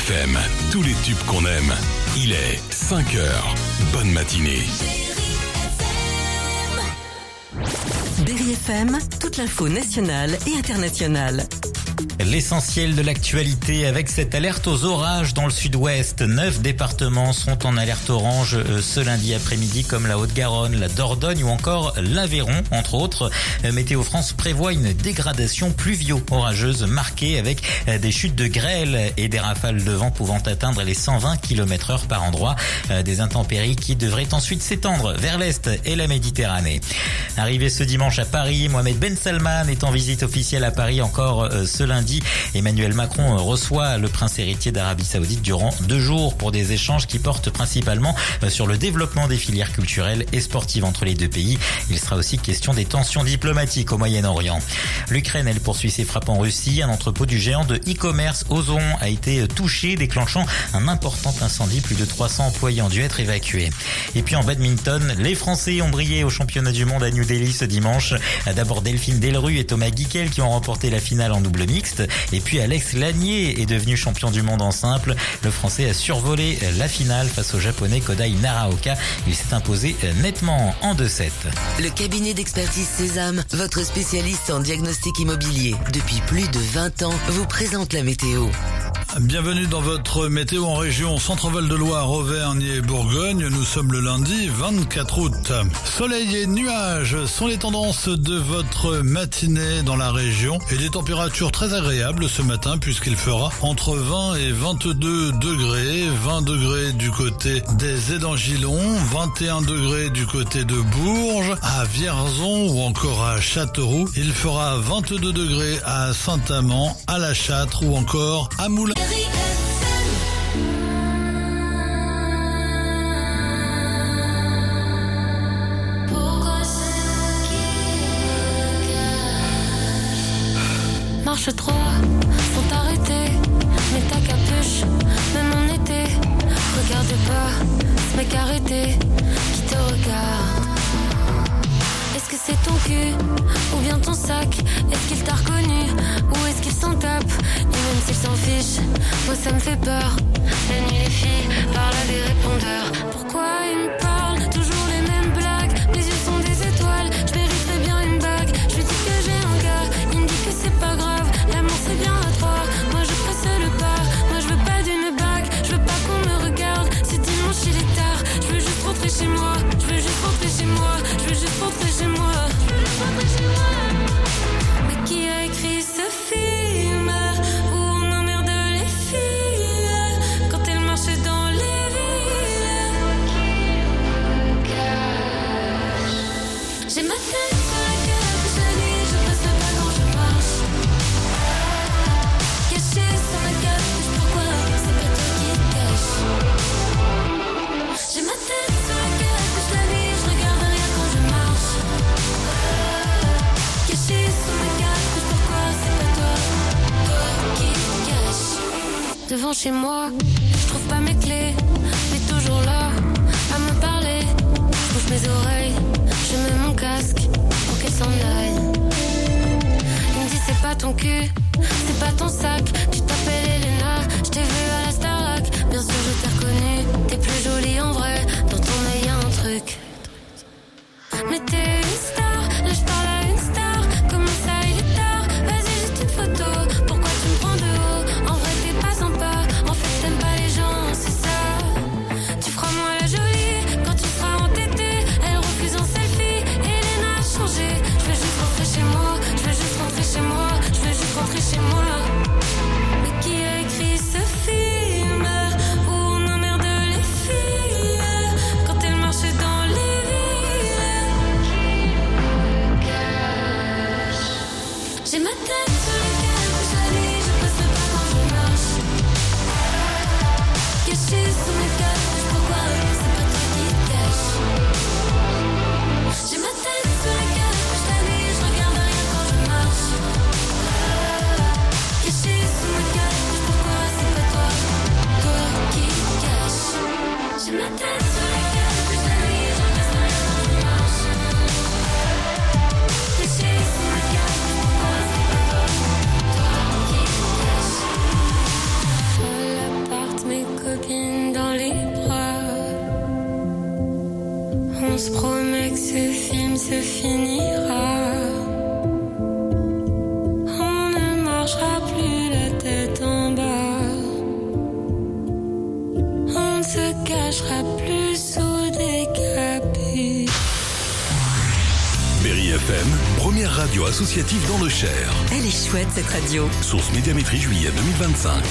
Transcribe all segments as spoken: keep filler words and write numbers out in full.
F M, tous les tubes qu'on aime. Il est cinq heures. Bonne matinée. Berry F M, toute l'info nationale et internationale. L'essentiel de l'actualité avec cette alerte aux orages dans le sud-ouest. Neuf départements sont en alerte orange ce lundi après-midi, comme la Haute-Garonne, la Dordogne ou encore l'Aveyron, entre autres. Météo France prévoit une dégradation pluvio-orageuse marquée avec des chutes de grêle et des rafales de vent pouvant atteindre les cent vingt kilomètres heure par endroit. Des intempéries qui devraient ensuite s'étendre vers l'est et la Méditerranée. Arrivé ce dimanche à Paris, Mohamed Ben Salman est en visite officielle à Paris encore ce lundi. Emmanuel Macron reçoit le prince héritier d'Arabie Saoudite durant deux jours pour des échanges qui portent principalement sur le développement des filières culturelles et sportives entre les deux pays. Il sera aussi question des tensions diplomatiques au Moyen-Orient. L'Ukraine, elle poursuit ses frappes en Russie. Un entrepôt du géant de e-commerce Ozon a été touché, déclenchant un important incendie. Plus de trois cents employés ont dû être évacués. Et puis en badminton, les Français ont brillé au championnat du monde à New Delhi ce dimanche. D'abord Delphine Delru et Thomas Guiquel qui ont remporté la finale en double mixte. Et puis Alex Lanier est devenu champion du monde en simple. Le Français a survolé la finale face au Japonais Kodai Naraoka. Il s'est imposé nettement en deux sept. Le cabinet d'expertise Sésame, votre spécialiste en diagnostic immobilier, depuis plus de vingt ans, vous présente la météo. Bienvenue dans votre météo en région Centre-Val de Loire, Auvergne et Bourgogne. Nous sommes le lundi vingt-quatre août. Soleil et nuages sont les tendances de votre matinée dans la région et des températures très agréables ce matin puisqu'il fera entre vingt et vingt-deux degrés. vingt degrés du côté des Édangillons, vingt et un degrés du côté de Bourges, à Vierzon ou encore à Châteauroux. Il fera vingt-deux degrés à Saint-Amand, à La Châtre ou encore à Moulins. Marche trop, sont arrêtés, mets ta capuche, même en été. Regarde pas, ce mec arrêté, qui te regarde. Est-ce que c'est ton cul, ou bien ton sac? Est-ce qu'il t'a reconnu, ou est-ce qu'il s'en tape? Et même s'il s'en fiche, moi ça me fait peur. La nuit les filles parlent à des répondeurs. Pourquoi ils me parlent, toujours les mêmes blagues? Mes yeux sont des étoiles, je mériterais bien une bague. Je lui dis que j'ai un gars, il me dit que c'est pas grave. L'amour c'est bien à trois, moi je presse le pas. Moi je veux pas d'une bague, je veux pas qu'on me regarde. C'est dimanche il est tard, je veux juste rentrer chez moi. Je veux juste rentrer chez moi, je veux juste rentrer chez moi. Je veux juste rentrer chez moi. Mais qui a écrit ce film où on emmerde les filles quand elles marchent dans les villes? J'ai ma tête sur la gueule toute la nuit, je passe le pas quand je marche. Caché sur ma capuche, pourquoi c'est pas toi qui te cache? J'ai ma tête sur la gueule toute la nuit, je regarde rien quand je marche. Caché sur ma capuche, pourquoi c'est pas toi, toi qui te cache? Devant chez moi, je trouve pas mes clés, mais toujours là, à me parler. Je bouge mes oreilles, je mets mon casque pour qu'elle s'en aille. Il me dit c'est pas ton cul, c'est pas ton sac. Tu t'appelles Elena, je t'ai vu à la Starac. Bien sûr je t'ai reconnu, t'es plus jolie en vrai. Dans ton œil y'a un truc. Mais t'es une star, là je parle à une star. Comment ça il est tard, vas-y juste une photo. Pourquoi tu me prends de haut? En vrai t'es pas sympa, en fait t'aimes pas les gens, c'est ça. Tu feras moi la jolie quand tu seras entêtée. Elle refuse un selfie, Elena a changé. Je veux juste rentrer chez moi, je veux juste rentrer chez moi, je veux juste rentrer chez moi. Mais qui a écrit ce film où on emmerde les filles quand elles marchent dans les villes? J'ai ma tête sur le calme, je lis, je passe le pas quand je marche. Caché sous mes capuches, pourquoi c'est pas toi qui te cache? J'ai ma tête sur le calme, je lis, je regarde rien quand je marche. Caché sous mes capuches, pourquoi c'est pas toi, toi qui te cache? J'ai ma tête sur le calme, je lis, je regarde rien quand je marche. Caché sous mes capuches, pourquoi c'est pas toi? radio associative dans le Cher. Elle est chouette cette radio. Source Médiamétrie juillet deux mille vingt-cinq.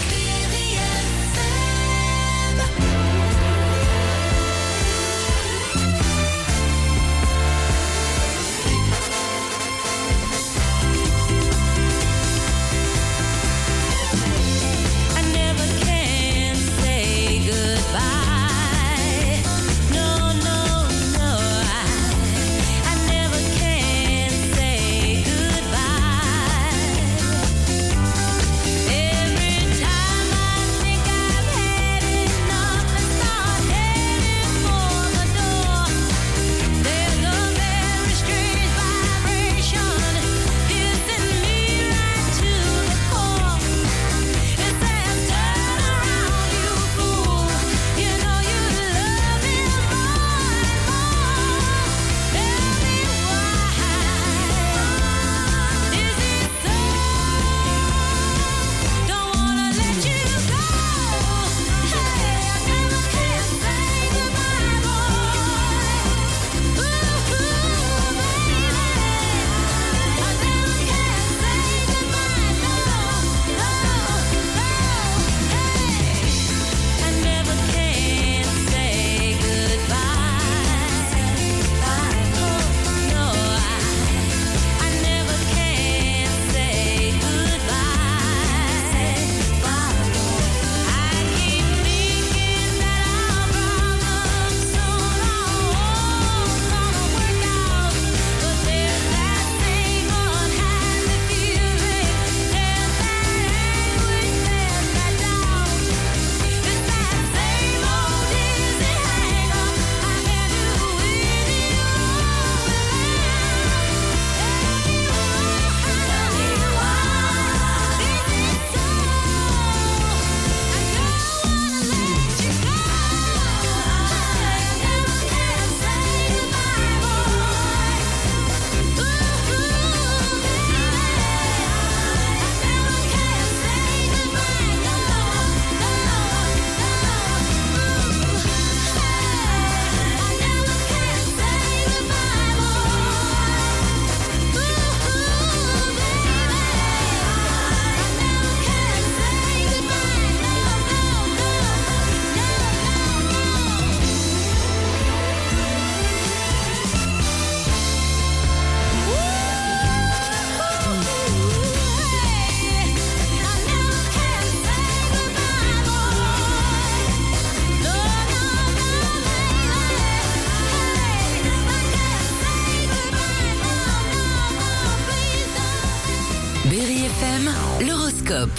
L'horoscope.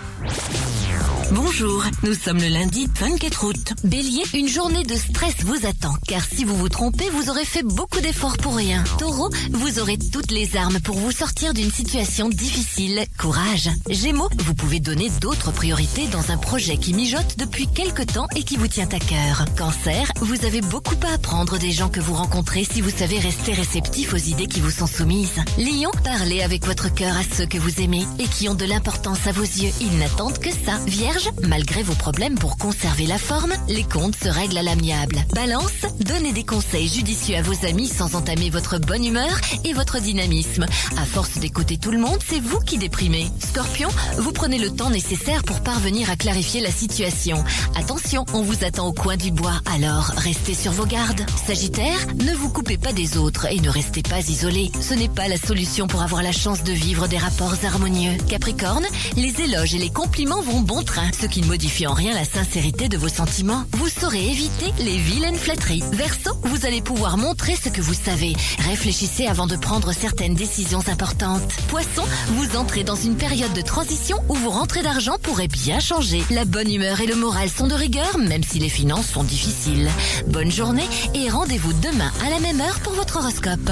Bonjour, nous sommes le lundi vingt-quatre août. Bélier, une journée de stress vous attend, car si vous vous trompez, vous aurez fait beaucoup d'efforts pour rien. Taureau, vous aurez toutes les armes pour vous sortir d'une situation difficile. Courage. Gémeaux, vous pouvez donner d'autres priorités dans un projet qui mijote depuis quelque temps et qui vous tient à cœur. Cancer, vous avez beaucoup à apprendre des gens que vous rencontrez si vous savez rester réceptif aux idées qui vous sont soumises. Lion, parlez avec votre cœur à ceux que vous aimez et qui ont de l'importance à vos yeux. Ils n'attendent que ça. Vierge, malgré vos problèmes pour conserver la forme, les comptes se règlent à l'amiable. Balance, donnez des conseils judicieux à vos amis sans entamer votre bonne humeur et votre dynamisme. À force d'écouter tout le monde, c'est vous qui déprimez. Scorpion, vous prenez le temps nécessaire pour parvenir à clarifier la situation. Attention, on vous attend au coin du bois, alors restez sur vos gardes. Sagittaire, ne vous coupez pas des autres et ne restez pas isolé. Ce n'est pas la solution pour avoir la chance de vivre des rapports harmonieux. Capricorne, les éloges et les compliments vont bon train, ce qui ne modifie en rien la sincérité de vos sentiments. Vous saurez éviter les vilaines flatteries. Verseau, vous allez pouvoir montrer ce que vous savez. Réfléchissez avant de prendre certaines décisions importantes. Poisson, vous entrez dans une période de transition où vos rentrées d'argent pourraient bien changer. La bonne humeur et le moral sont de rigueur, même si les finances sont difficiles. Bonne journée et rendez-vous demain à la même heure pour votre horoscope.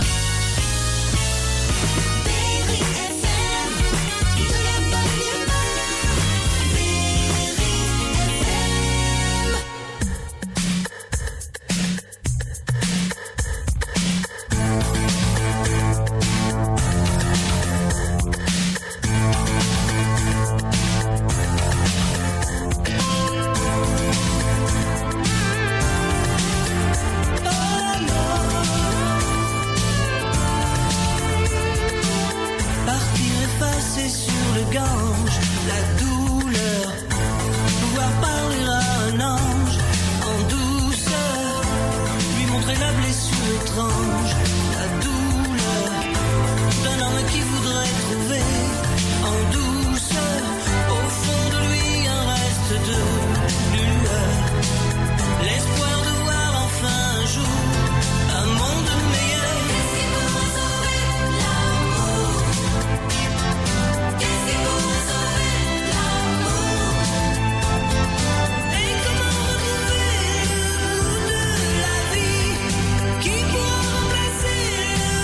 gange, la douleur, pouvoir parler à un ange en douceur, lui montrer la blessure étrange, la douleur d'un homme qui voudrait trouver en douceur au fond de lui un reste de lueur, l'espoir de voir enfin un jour un monde meilleur. Qu'est-ce qui pourra sauver l'amour? Qu'est-ce qui pourra sauver l'amour? Et comment retrouver le goût de la vie qui pourra remplacer le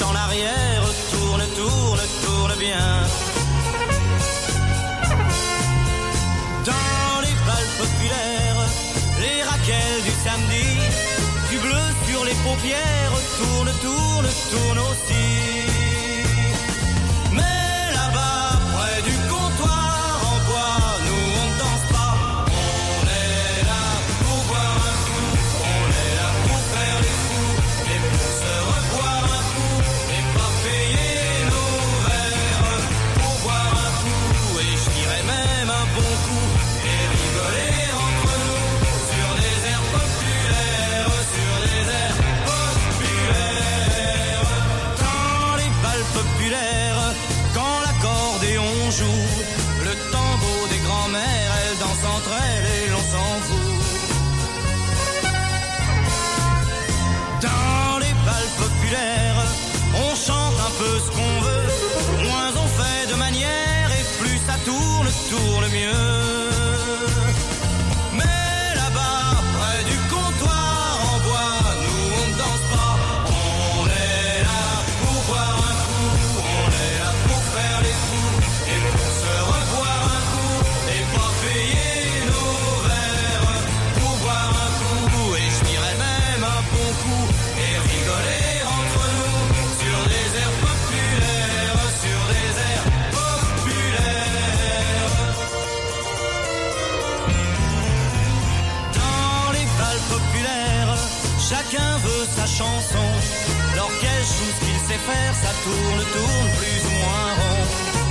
en arrière, tourne, tourne, tourne bien. Dans les balles populaires, les raquettes du samedi, du bleu sur les paupières, tourne, tourne, tourne aussi. Mais là-bas, près du comptoir en bois, nous on ne danse pas. On est là pour boire un coup, on est là pour faire les fous, et pour se reboire un coup, et pas payer nos verres. Pour boire un coup, et je dirais même un bon coup, et rigoler entre nous, sur des airs populaires, sur des airs populaires. Dans les balles populaires, quand l'accordéon joue, le tango des grands-mères, elles dansent entre elles et l'on s'en fout. Dans les balles populaires, on chante un peu ce qu'on veut, moins on fait de manière et plus ça tourne, tourne mieux. Mais là-bas, près du comptoir en bois, nous on ne danse pas. On est là pour boire un coup, on est là pour faire les fous, et pour se revoir un coup, et pas payer nos verres. Pour boire un coup, et je dirais même un bon coup, et rigoler entre nous, sur des airs populaires, sur des airs populaires. Dans les balles populaires, chacun veut sa chanson. L'orchestre joue ce qu'il sait faire, ça tourne, tourne plus ou moins rond.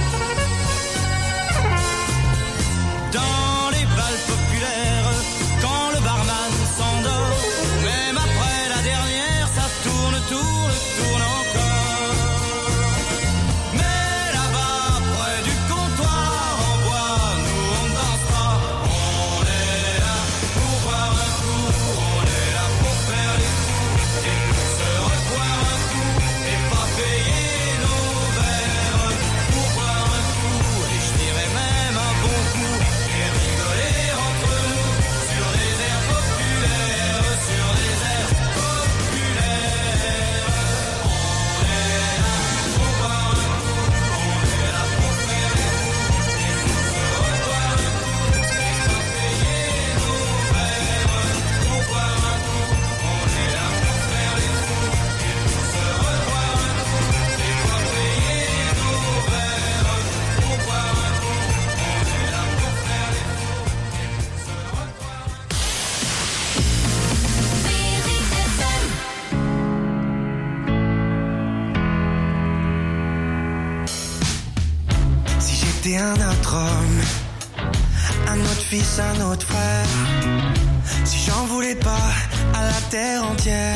Dans les balles populaires, quand le barman s'endort, même après la dernière, ça tourne, tourne, tourne encore. Mais là-bas, près du comptoir en bois, nous on ne danse pas. On est là pour boire un coup, on est là pour faire les fous, et pour se revoir un coup, et pas payer nos verres. Pour boire un coup, et je dirais même un bon coup, et rigoler entre nous, sur des airs populaires, sur des airs populaires. On est là pour boire un coup, on est là pour faire les fous, et pour se revoir un coup, et pas payer nos verres. Pour boire un coup, on est là pour faire les fous, et pour se revoir un coup, et pas payer nos verres. Pour boire un coup, on est là pour faire les fous, et pour se revoir un coup. Si j'étais un autre homme, un autre fils, un autre frère, si j'en voulais pas à la terre entière,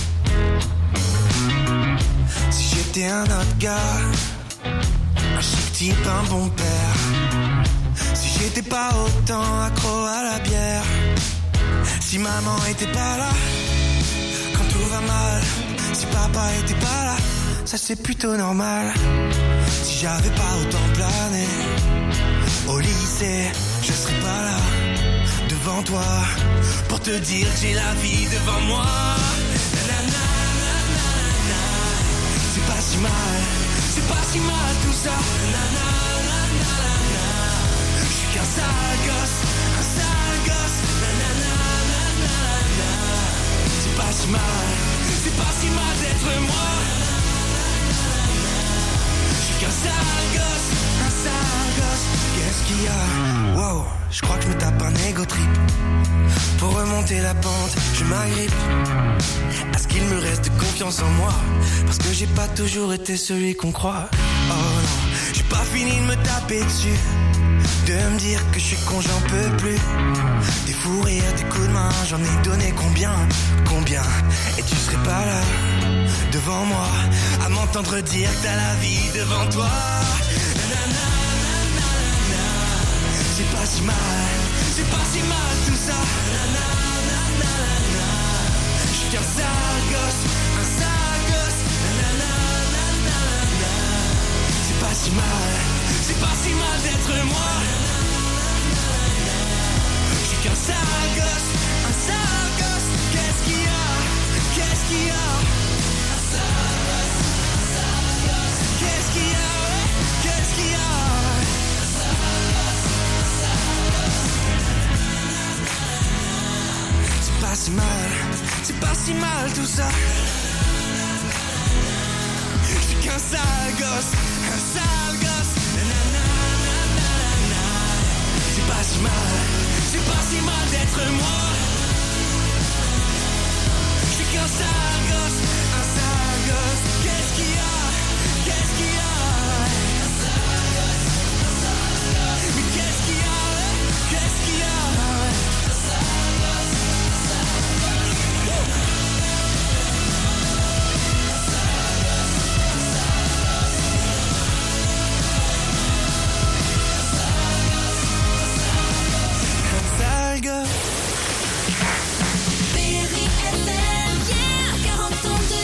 si j'étais un autre gars, un chic type, un bon père, si j'étais pas autant accro à la bière, si maman était pas là quand tout va mal, si papa était pas là, ça c'est plutôt normal. Si j'avais pas autant plané au lycée, je serais pas là devant toi pour te dire que j'ai la vie devant moi. Nanana, nanana, c'est pas si mal, c'est pas si mal tout ça. Nanana, nanana, je suis qu'un sale gosse, un sale gosse. Nanana, nanana, c'est pas si mal, c'est pas si mal d'être moi. Qu'un sale gosse, un sale gosse. Qu'est-ce qu'il y a? Wow, je crois que je me tape un ego trip. Pour remonter la pente, je m'agrippe à ce qu'il me reste de confiance en moi, parce que j'ai pas toujours été celui qu'on croit. Oh non, j'ai pas fini de me taper dessus, de me dire que je suis con, j'en peux plus. Des fous rires, des coups de main, j'en ai donné combien, combien. Et tu serais pas là devant moi à m'entendre dire que t'as la vie devant toi. Nanana, nanana, c'est pas si mal, c'est pas si mal tout ça. Nanana, nanana, je suis qu'un sale gosse, un sale gosse. Nanana, nanana, c'est pas si mal, c'est pas si mal d'être moi. Je suis qu'un sale gosse, un sale gosse. Qu'est-ce qu'il y a, qu'est-ce qu'il y a? Un sale gosse, un si mal tout ça. Je suis qu'un sale gosse, un sale gosse. Nanana, nanana. C'est pas si mal, c'est pas si mal d'être moi. Je suis qu'un sale gosse, un sale gosse. Qu'est-ce qu'il y a, qu'est-ce qu'il y a? Mais qu'est-ce qu'il y a, qu'est-ce qu'il y a? Berry F M, yeah, quarante ans de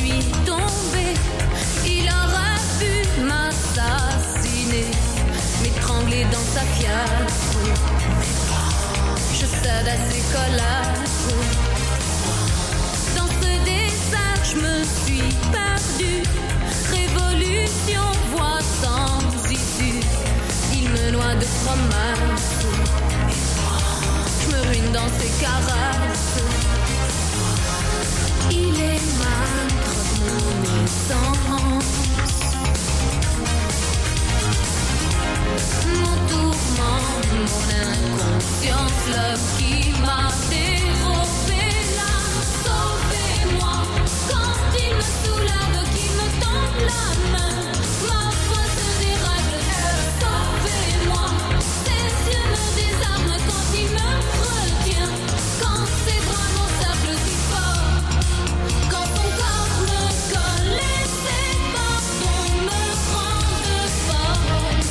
suis tombée. Il aurait pu m'assassiner, m'étrangler dans sa fiasse. Je cède à ses collages. Dans ce désert, je me suis perdue. Révolution, voie sans issue. Il me noie de promesses. Je me ruine dans ses caresses. Il est maître de mon essence. Mon tourment, mon inconscience, l'homme qui m'a dérobé l'âme. Sauvez-moi quand il me soulève, qu'il me tend la main. Ma foi se dérègle. Sauvez-moi, ses yeux me désarment quand il me retient. Quand ses bras m'encerclent si fort, quand son corps me colle et ses bâtons me rendent fort.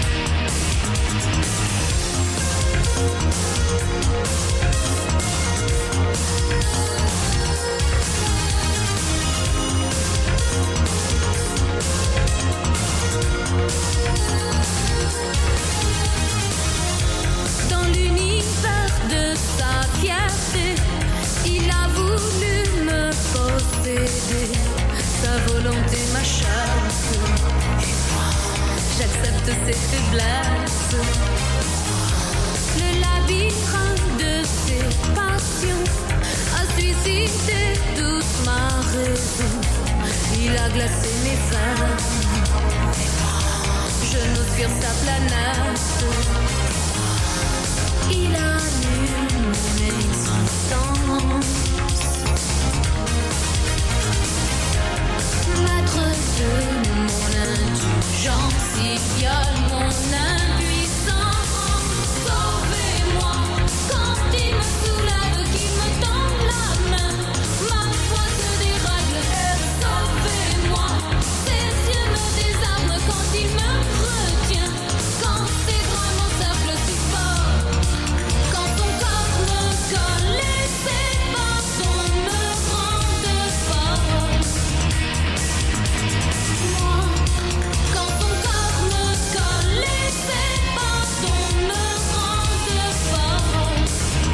Dans l'univers de sa fierté, il a voulu me posséder. Sa volonté m'achasse. J'accepte ses faiblesses. Le labyrinthe de ses passions a suicidé toute ma raison. Il a glacé mes veines. Je n'ose fuir sa planète. Il annule mon existence. Maître de mon indulgence, il viole mon impuissance. Sauvez-moi quand il me soulève, qu'il me tend la main. Ma foi se dérègle. Sauvez-moi, ses yeux me désarment quand il me retient. Quand ses bras m'encerclent si fort, quand son corps me colle et ses bâtons me rendent fort. Moi, quand son corps me colle et ses bâtons me rendent fort.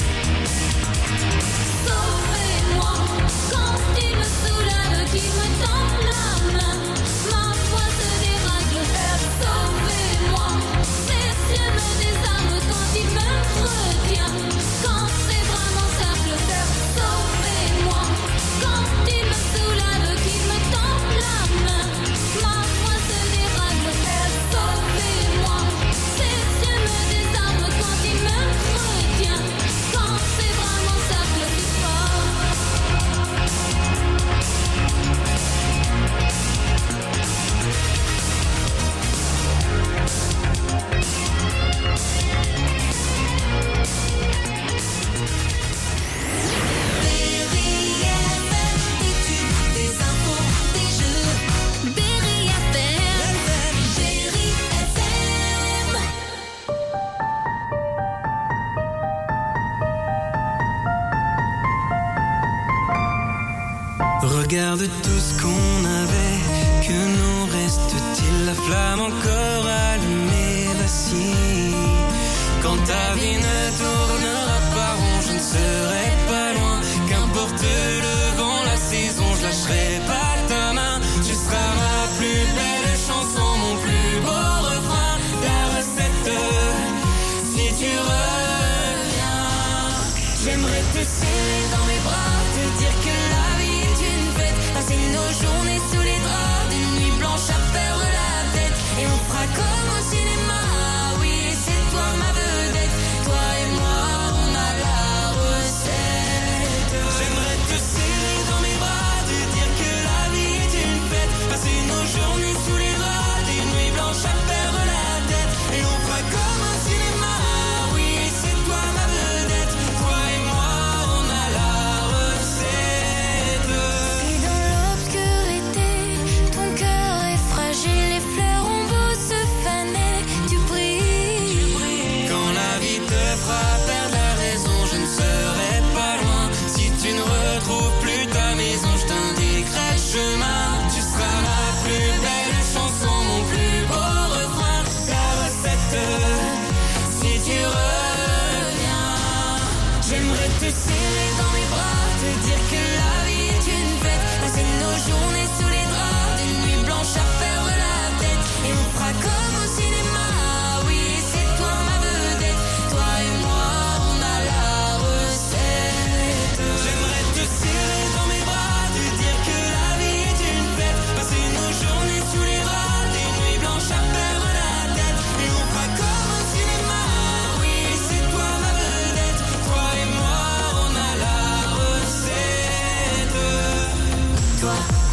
Sauvez-moi quand il me soulève, qu'il me tend la main. Ma foi se dérègle. Sauvez-moi, ses yeux me désarment quand il me retient. Quand ses bras m'encerclent. Sauvez-moi quand il me soulève, qu'il me tend la main. Ma foi se dérègle. Sauvez-moi, ses yeux me désarment quand il me retient. Quand ses bras m'encerclent si fort. Des infos, des jeux. Berry F M. Berry F M. Regarde tout ce qu'on avait, que nous reste-t-il? La flamme encore allumée, voici. Quand ta vie ne tournera pas rond, je ne serai pas loin. Qu'importe le vent, la saison, je lâcherai pas ta main. Tu seras ma plus belle chanson, mon plus beau refrain. La recette, si tu reviens, j'aimerais te serrer dans mes bras, te dire que la vie est une fête. Passer nos journées sous les draps, d'une nuit blanche à perdre la tête. Et on fera comme au cinéma, oui, et c'est toi ma vedette. Toi et moi, on a la recette. J'aimerais te serrer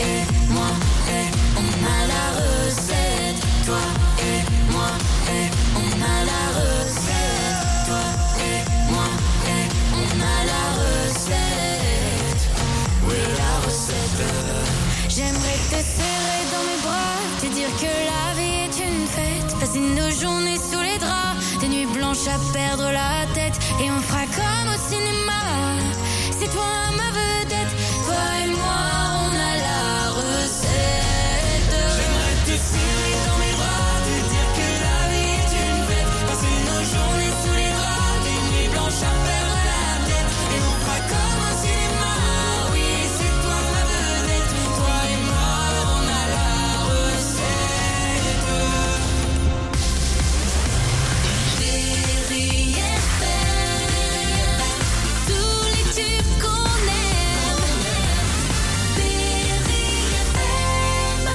et moi, et on a la recette. Toi et moi, et on a la recette. Toi et moi, et on a la recette. Oui, la recette. J'aimerais te serrer dans mes bras, te dire que la vie est une fête. Passer nos journées sous les draps, des nuits blanches à perdre la tête. Et on fera comme au cinéma. C'est toi ma vedette, toi et moi on a la recette. J'aimerais te serrer dans mes bras, te dire que la vie est une fête. Passer nos journées sous les draps, des nuits blanches à perdre la tête. Et on fera comme au cinéma, oui c'est toi ma vedette, toi et moi on a la recette. Chérie F M, tous les tubes qu'on aime. Chérie F M.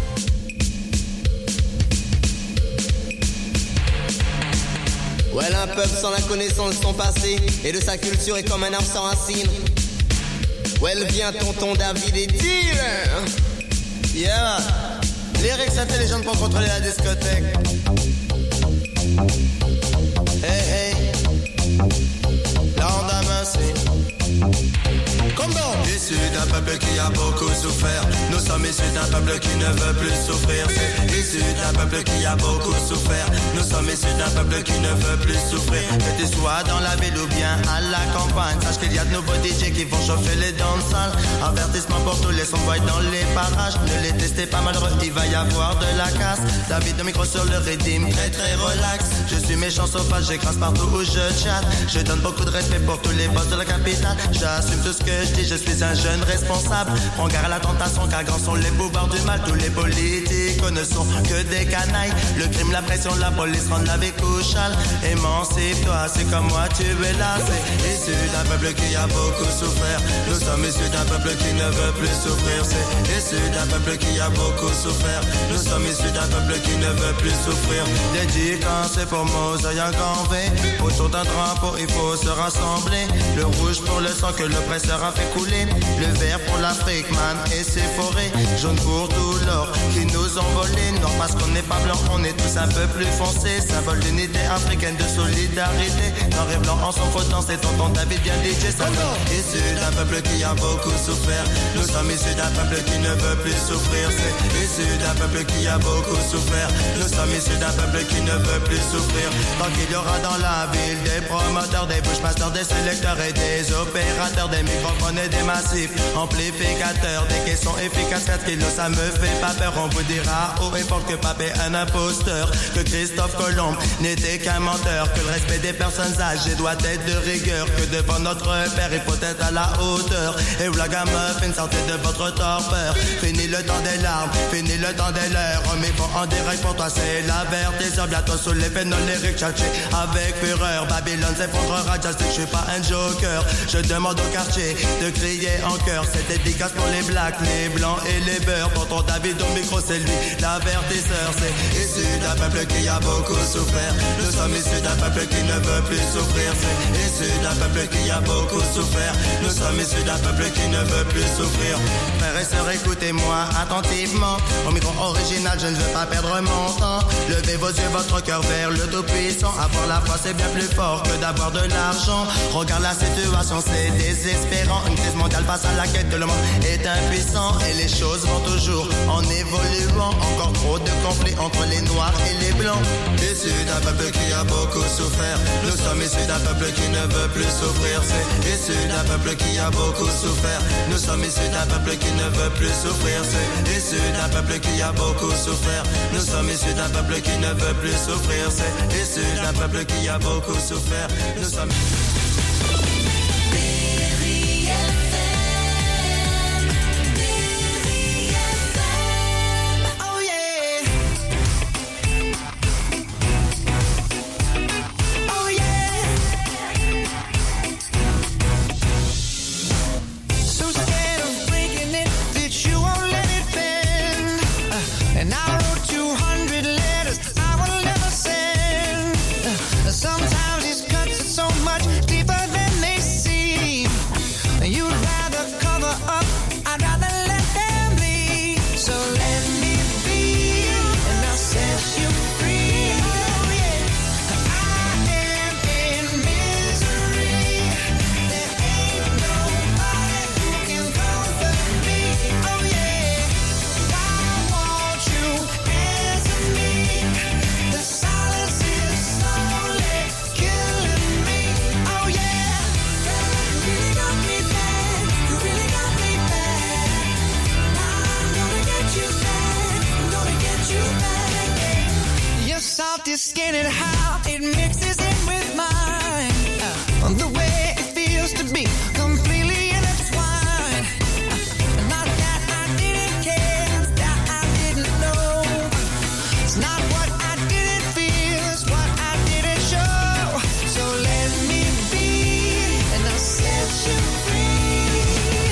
Ouais, un peuple sans la connaissance de son passé et de sa culture est comme un arbre sans racines. Ouais, vient tonton David et dealer. Yeah, lyrics intelligents pour contrôler la discothèque. Hey, hey, la Honda c'est comme donc. Issu d'un peuple qui a beaucoup souffert, nous sommes issus d'un peuple qui ne veut plus souffrir. C'est issu d'un peuple qui a beaucoup souffert, nous sommes issus d'un peuple qui ne veut plus souffrir. Que tu sois dans la ville ou bien à la campagne, sache qu'il y a de nouveaux D J qui vont chauffer les danses-salles. Avertissement pour tous les sons dans les parages, ne les testez pas malheureux, il va y avoir de la casse. David de micro sur le rythme, très très relax. Je suis méchant sauvage, j'écrase partout où je chatte. Je donne beaucoup de respect pour tous les boss de la capitale. J'assume tout ce que je dis, je suis un jeune responsable. Prends garde à la tentation car grands sont les boubards du mal. Tous les politiques ne sont que des canailles. Le crime, la pression, la police rendent la vie couchale. Émancipe-toi, c'est comme moi tu es là. C'est issu d'un peuple qui a beaucoup souffert, nous sommes issus d'un peuple qui ne veut plus souffrir. C'est issu d'un peuple qui a beaucoup souffert, nous sommes issus d'un peuple qui ne veut plus souffrir. Dédicace pour Mosaï en V, autour d'un drapeau il faut se rassembler. Le rouge pour le sang que l'oppresseur a fait couler, le vert pour l'Afrique man et ses forêts, jaune pour tout l'or qui nous ont volé. Noir parce qu'on n'est pas blanc, on est tous un peu plus foncés, symbole d'unité africaine de solidarité. Noir et blanc en son fautant, c'est tonton David bien D J. Issu d'un peuple qui a beaucoup souffert, nous sommes issus d'un peuple qui ne veut plus souffrir. C'est issu d'un peuple qui a beaucoup souffert, nous sommes issus d'un peuple qui ne veut plus souffrir. Tant qu'il y aura dans la ville des promoteurs, des bushmasters, des sélecteurs et des opérateurs, des microphones et des massifs amplificateurs, des caissons efficaces, quatre kilos ça me fait pas peur. On vous dira haut et fort que Pape est un imposteur, que Christophe Colomb n'était qu'un menteur, que le respect des personnes âgées doit être de rigueur, que devant notre père il faut être à la hauteur. Et vous la gameufin, sortez de votre torpeur. Fini le temps des larmes, fini le temps des leurs. Mais bon en direct pour toi c'est la vertiseur. Bientôt sous les pénols lyriques tchatché avec fureur. Babylone s'effondrera, just que je suis pas un joker. Je demande au quartier de crier en chœur. C'est dédicace pour les blacks, les blancs et les beurs. Pour ton David au micro c'est lui l'avertisseur. C'est issu d'un peuple qui a beaucoup souffert, nous sommes issus d'un peuple qui ne veut plus souffrir. C'est issu d'un peuple qui a beaucoup souffert, nous sommes issus d'un peuple qui ne veut plus souffrir. Frères et sœurs, écoutez-moi attentivement. Au micro original, je ne veux pas perdre mon temps. Levez vos yeux, votre cœur vers le Tout-Puissant. Avoir la foi, c'est bien plus fort que d'avoir de l'argent. Regarde la situation, c'est désespérant. Une crise mondiale face à laquelle tout le monde est impuissant. Et les choses vont toujours en évoluant. Encore trop de conflits entre les noirs et les blancs. Issus d'un peuple qui a beaucoup souffert, nous sommes issus d'un peuple qui ne veut plus souffrir. C'est issu d'un peuple qui a beaucoup souffert, nous sommes issus d'un peuple qui ne veut plus souffrir. C'est issu d'un peuple qui a beaucoup souffert, nous sommes issus d'un peuple qui ne veut plus souffrir. C'est issu d'un peuple qui a beaucoup souffert, nous sommes... Sometimes these cuts are so much. skin and how it mixes in with mine. Uh, the way it feels to be completely intertwined. Uh, not that I didn't care, it's that I didn't know. It's not what I didn't feel, it's what I didn't show. So let me be, and I'll set you free.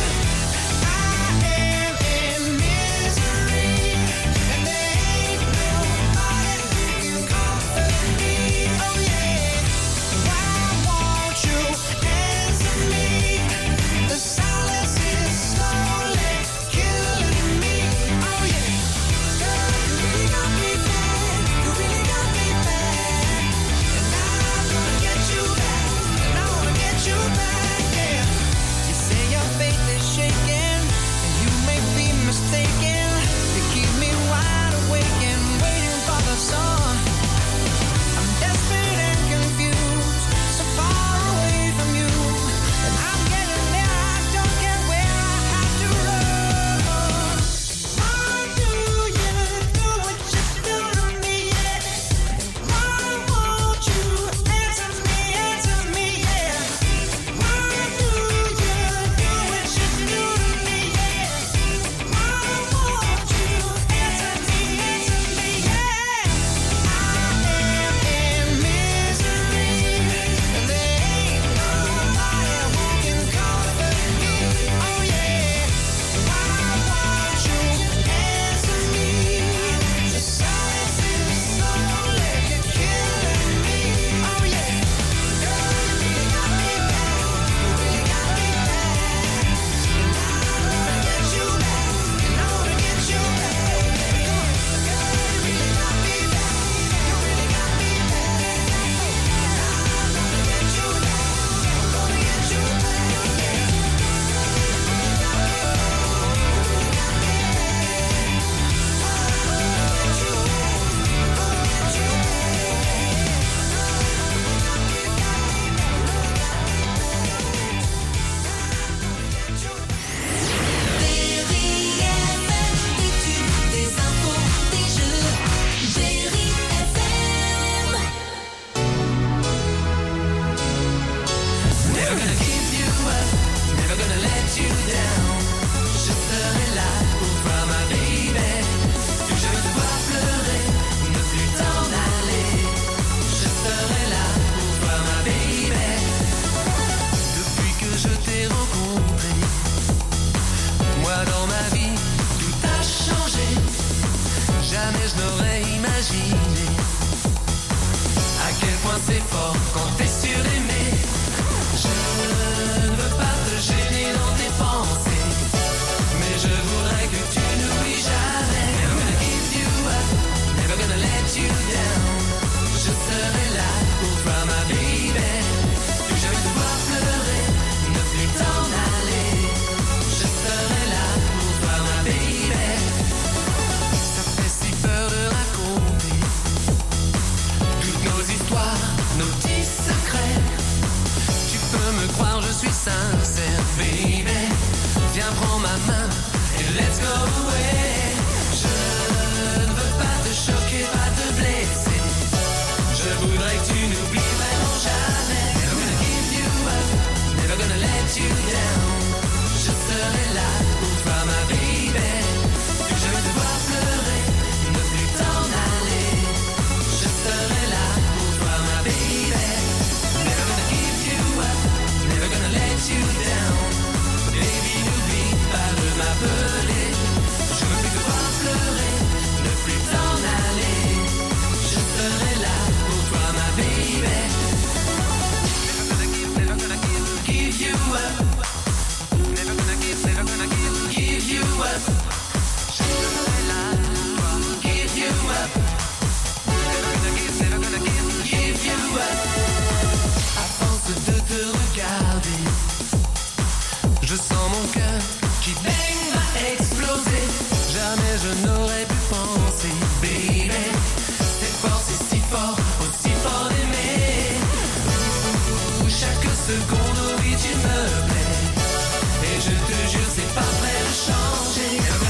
I am in misery, and there ain't nobody who can comfort me. Oh yeah, why won't you answer me? The silence is slowly killing me. Oh yeah, girl, you really got me bad. You really got me bad, and I'm gonna get you back, and I wanna get you back. Yeah, you say your faith is shaking, and you may be mistaken. You keep me wide awake and waiting for the sun. I'm desperate and confused, so far away from you, and I'm getting there. I don't care where I have to run. Why do you do what you do to me? Yeah. Why won't you answer me? Answer me, yeah. Why do you do what you do to me? Yeah. Why won't you answer me? Answer me, yeah. I am in misery, and there ain't nobody who can comfort me. Oh yeah, why won't you answer me? The silence is slowly killing me. Oh yeah, girl, you really got me bad. You really got me bad, and I wanna get you back, and I wanna get you back. Come on, girl, you really got me bad. You really got me bad, and I wanna get you back. I'm gonna get you back. Yeah. Des infos, des jeux, Berry F M. Never gonna give you up, never gonna let you down. Je serai là pour toi, ma baby. Que je te vois pleurer, ne plus t'en aller. Je serai là pour toi, ma baby. Depuis que je t'ai rencontré, moi dans ma vie, tout a changé. Jamais je n'aurais imaginé à quel point c'est fort quand t'es suraimé. Je ne veux pas te gêner dans tes pensées, mais je voudrais que tu n'oublies jamais. Never gonna give you up, never gonna let you down. Je serai là pour toi, ma baby. Que je te vois pleurer, ne plus t'en aller. Je serai là pour toi, ma baby. Ça fait si peur de raconter toutes nos histoires, nos petits secrets. Tu peux me croire, je suis sincère, baby. Viens, prends ma main et let's go away. Je ne veux pas te choquer, pas te blesser. Je voudrais que tu n'oublies vraiment jamais. Never gonna give you up, never gonna let you down. Je serai là pour toi, ma baby. Que je te vois pleurer, ne plus t'en aller. Je serai là pour toi, ma baby. Never gonna give you up, never gonna let you down. Baby, n'oublie pas de m'appeler. Je veux plus te voir pleurer, ne plus t'en aller. Je serai là pour toi, ma baby. Never gonna give, never gonna give, give you up. Never gonna give, never gonna give, give you up. Je serai là pour toi, give you up. Never gonna give, never gonna give, give you up. À force de te regarder, je sens mon cœur qui baigne va exploser. Jamais je n'aurais pu penser, baby. C'est fort, c'est si fort, aussi fort d'aimer. Chaque seconde, oui, tu me plais. Et je te jure, c'est pas prêt de changer.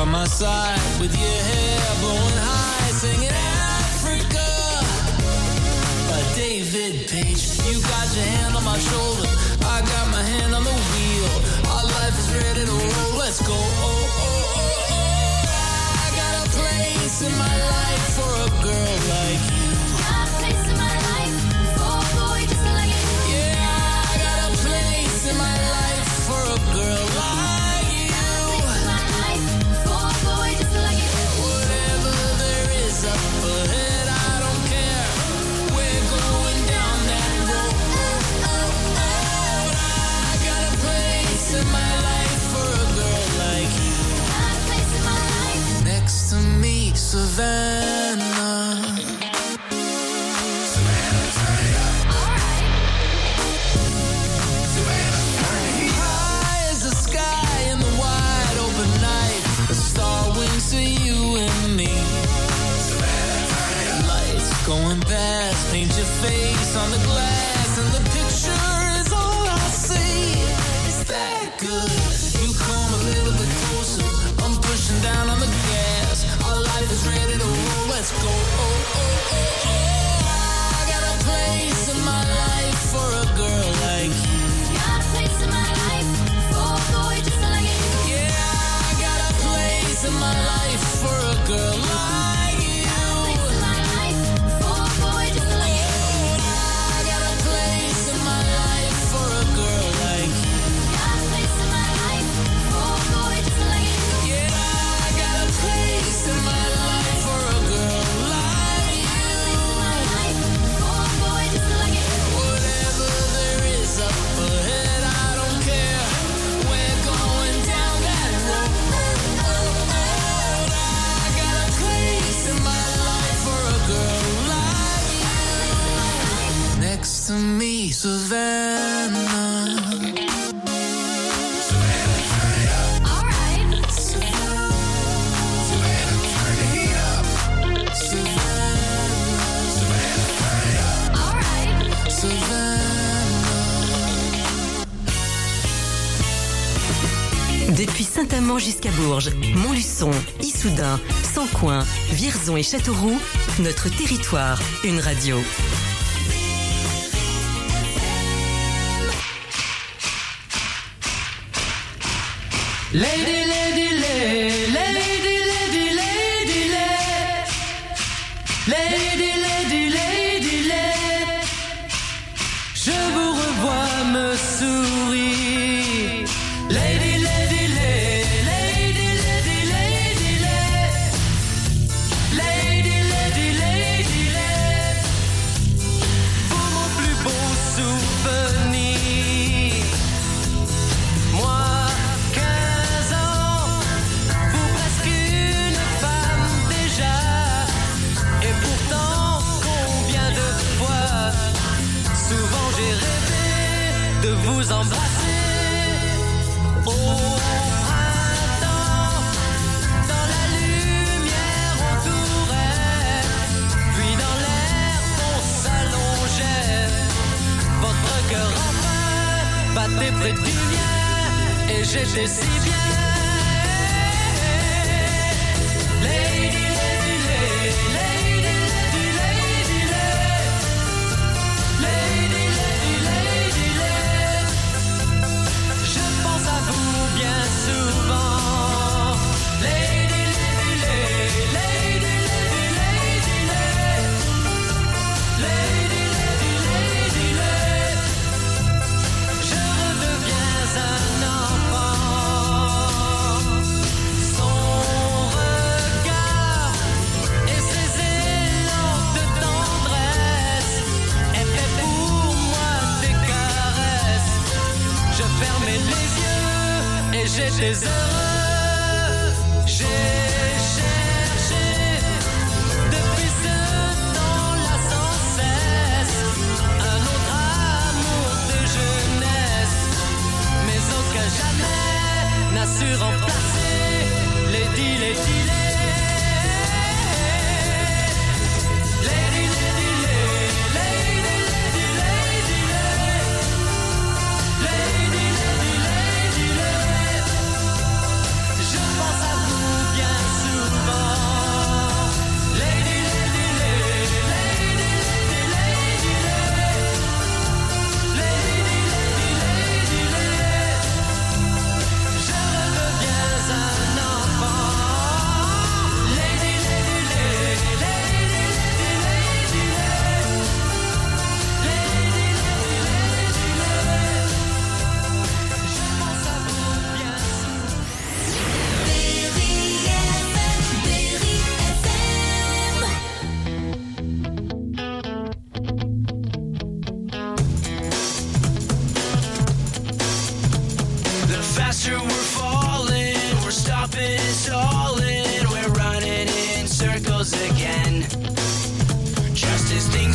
by my side with your hair blowing high, singing Africa by David Page. You got your hand on my shoulder, I got my hand on the wheel. Our life is ready to roll, let's go. Oh, oh, oh, oh. I got a place in my life for a girl like you. Got a place in my life for a boy just like you. Yeah, I got a place in my life for a girl like you. Got a place in my life for a boy just like you. Whatever there is up ahead, I don't care. We're going down that road. Oh, oh, oh. I got a place in my life for a girl like you. Got a place in my life next to me, Savannah. To you and me, lights going past, paint your face on the glass, and the picture is all I see. Is that good? You come a little bit closer, I'm pushing down on the gas. Our life is ready to roll, let's go. Oh, oh, oh, oh. I got a place in my life for a girl like you. Got a place in my life for a boy just like you. Yeah, I got a place in my life for a girl like you. Got a place in my life for a boy just like you. I got a place in my life for a girl like you. Got a place in my life for a boy just like you. Yeah, I got a place in my life for a girl like you. Got a place in my life for a boy just like you. Whatever there is up ahead, I don't care. We're going down that road. Next to me, Savannah. Savannah, turn it up. All right. Savannah, Savannah, turn it up. Savannah, Savannah, turn it up. All right. Savannah. Depuis Saint-Amand jusqu'à Bourges, Montluçon, Issoudun, Sancoin, Vierzon et Châteauroux, notre territoire, une radio. Lady, lady, lady, lady, lady, lady, lady, lady, lady, lady, je vous revois me sourire. Lady, lady, lady, lady, lady, lady, lady, lady, lady, lady, pour mon plus beau souvenir. Moi, souvent j'ai rêvé de vous embrasser au printemps, dans la lumière on courait, puis dans l'air on s'allongeait. Votre cœur enfin battait près du mien et j'étais si bien. Lady, lady, lady, lady, lady, lady, lady, lady, lady, lady, je pense à vous bien souvent. Lady, lady, lady, lady, lady, lady, lady, lady, lady, je redeviens un enfant. Son regard et ses élans de tendresse est fait pour moi des caresses. Je fermais les yeux et j'étais heureux. J'ai cherché depuis ce temps-là sans cesse un autre amour de jeunesse, mais aucun jamais n'a su remplacer Lady, Lady, Lady. Lady, lady, lady, lady, lady, lady, lady, lady, lady, lady,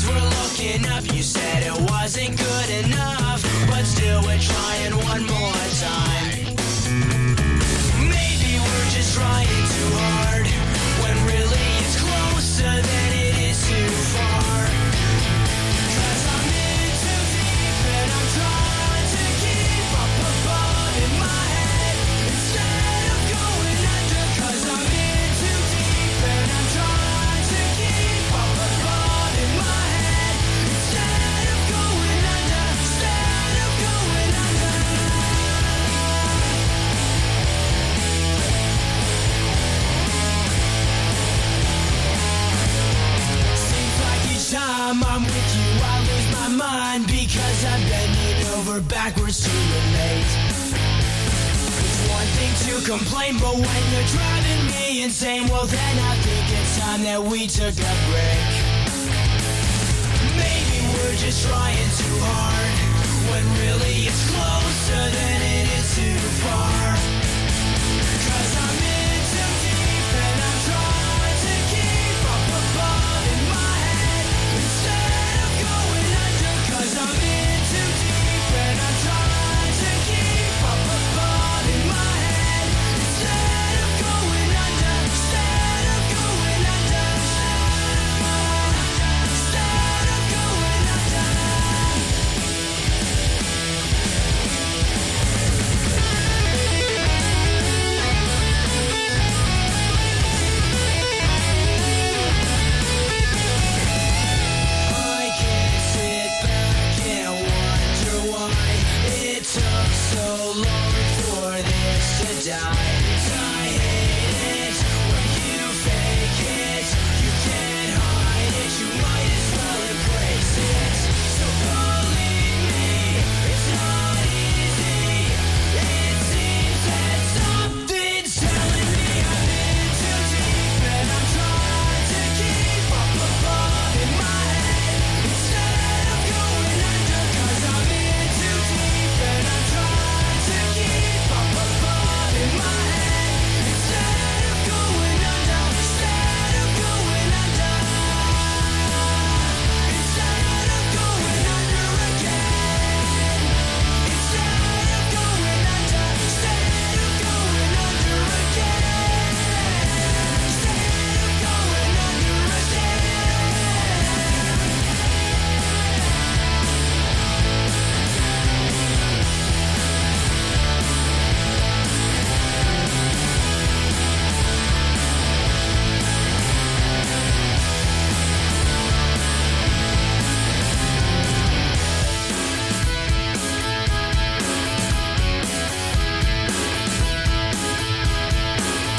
we're looking up. You said it wasn't good enough, but still we're trying one more time. Maybe we're just trying too hard, when really it's closer than it is too far. 'Cause I'm in too deep and I'm trying to keep up above in my head instead of going under. 'Cause I'm in too deep and I'm trying to keep up above in my head instead of going under, instead of going under. Seems like each time I'm with you I lose my mind, because I'm bending over backwards to relate. It's one thing to complain, but when you're driving me insane, well then I think it's time that we took a break.